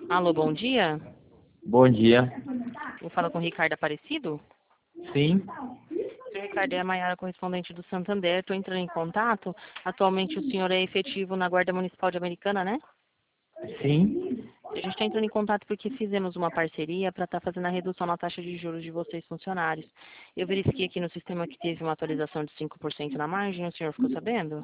Alô, bom dia. Bom dia. Eu falo com o Ricardo Aparecido. Sim, O Ricardo é a Maiara, correspondente do Santander. Estou entrando em contato. Atualmente o senhor é efetivo na Guarda Municipal de Americana, né? sim. A gente está entrando em contato porque fizemos uma parceria para estar fazendo a redução na taxa de juros de vocês, funcionários. Eu verifiquei aqui no sistema que teve uma atualização de 5% na margem. O senhor ficou sabendo?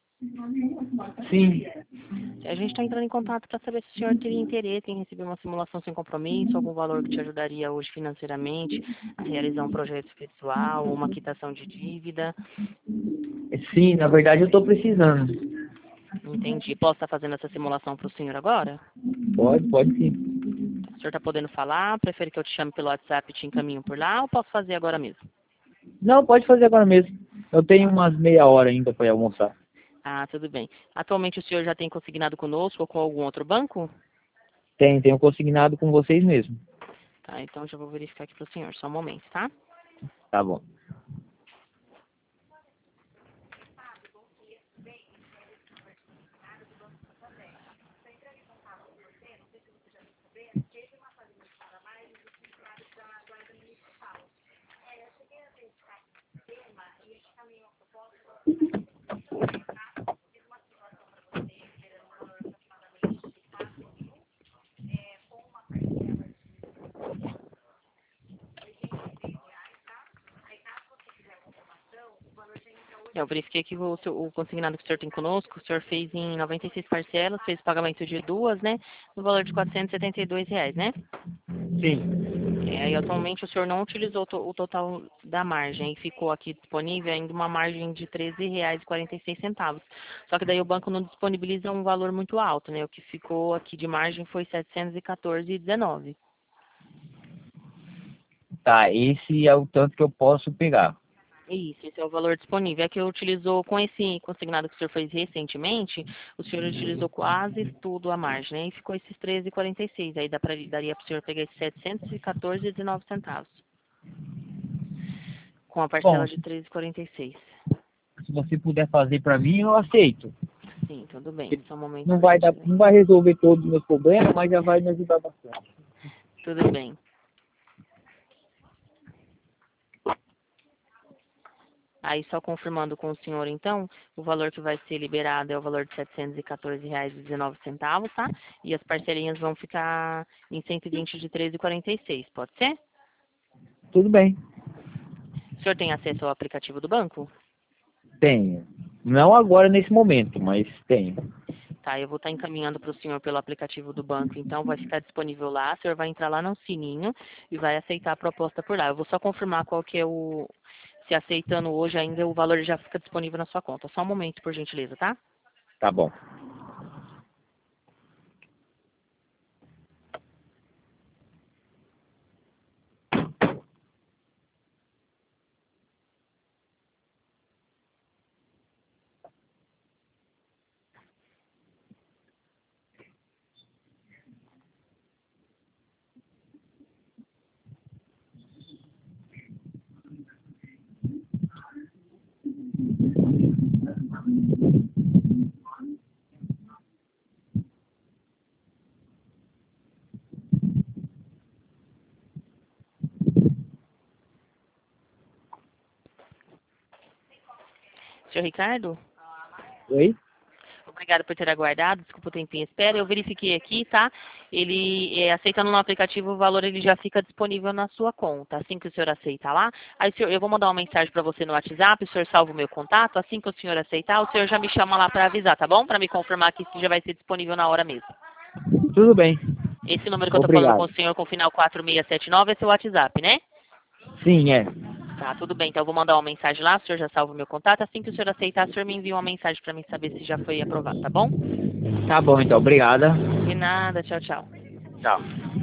Sim. A gente está entrando em contato para saber se o senhor teria interesse em receber uma simulação sem compromisso, algum valor que te ajudaria hoje financeiramente a realizar um projeto pessoal ou uma quitação de dívida. Sim, na verdade eu estou precisando. Entendi. Posso estar fazendo essa simulação para o senhor agora? Pode sim. O senhor está podendo falar? Prefere que eu te chame pelo WhatsApp e te encaminho por lá ou posso fazer agora mesmo? Não, pode fazer agora mesmo. Eu tenho umas meia hora ainda para ir almoçar. Ah, tudo bem. Atualmente o senhor já tem consignado conosco ou com algum outro banco? Tenho consignado com vocês mesmo. Tá, então já vou verificar aqui para o senhor. Só um momento, tá? Tá bom. Eu verifiquei que o consignado que o senhor tem conosco, o senhor fez em 96 parcelas, fez o pagamento de duas, né? No valor de R$ 472, né? Sim. E atualmente o senhor não utilizou o total da margem e ficou aqui disponível ainda uma margem de R$ 13,46. Só que daí o banco não disponibiliza um valor muito alto, né? O que ficou aqui de margem foi R$ 714,19. Tá, esse é o tanto que eu posso pegar. Isso, esse é o valor disponível. É que utilizou, com esse consignado que o senhor fez recentemente, o senhor utilizou quase tudo a margem, né? E ficou esses 13,46. Aí daria para o senhor pegar esses 714,19 centavos, com a Bom, parcela de 13,46. se você puder fazer para mim, eu aceito. Sim, tudo bem. Só um momento, Não por vai dar, gentileza. não vai resolver todos os meus problemas, mas já vai me ajudar bastante. Tudo bem. Aí, só confirmando com o senhor, então, o valor que vai ser liberado é o valor de R$ 714,19, tá? E as parcelinhas vão ficar em 120 de 13,46, pode ser? Tudo bem. O senhor tem acesso ao aplicativo do banco? Tenho. Não agora nesse momento, mas tenho. Tá, eu vou estar encaminhando para o senhor pelo aplicativo do banco, então vai ficar disponível lá. O senhor vai entrar lá no sininho e vai aceitar a proposta por lá. Eu vou só confirmar qual que é o... Se aceitando hoje ainda, o valor já fica disponível na sua conta. Só um momento, por gentileza, tá? Tá bom. Senhor Ricardo? Oi? Obrigada por ter aguardado, desculpa o tempinho de espera. Eu verifiquei aqui, tá? Ele, aceitando no aplicativo, o valor ele já fica disponível na sua conta. Assim que o senhor aceita lá, aí eu vou mandar uma mensagem para você no WhatsApp, o senhor salva o meu contato. Assim que o senhor aceitar, o senhor já me chama lá para avisar, tá bom? Para me confirmar que isso já vai ser disponível na hora mesmo. Tudo bem. Esse número que eu tô falando com Obrigado. o senhor com o final 4679 é seu WhatsApp, né? Sim, é. Tá, tudo bem. Então eu vou mandar uma mensagem lá, o senhor já salva o meu contato. Assim que o senhor aceitar, o senhor me envia uma mensagem para mim saber se já foi aprovado, tá bom? Tá bom, então. Obrigada. De nada, tchau, tchau. Tchau.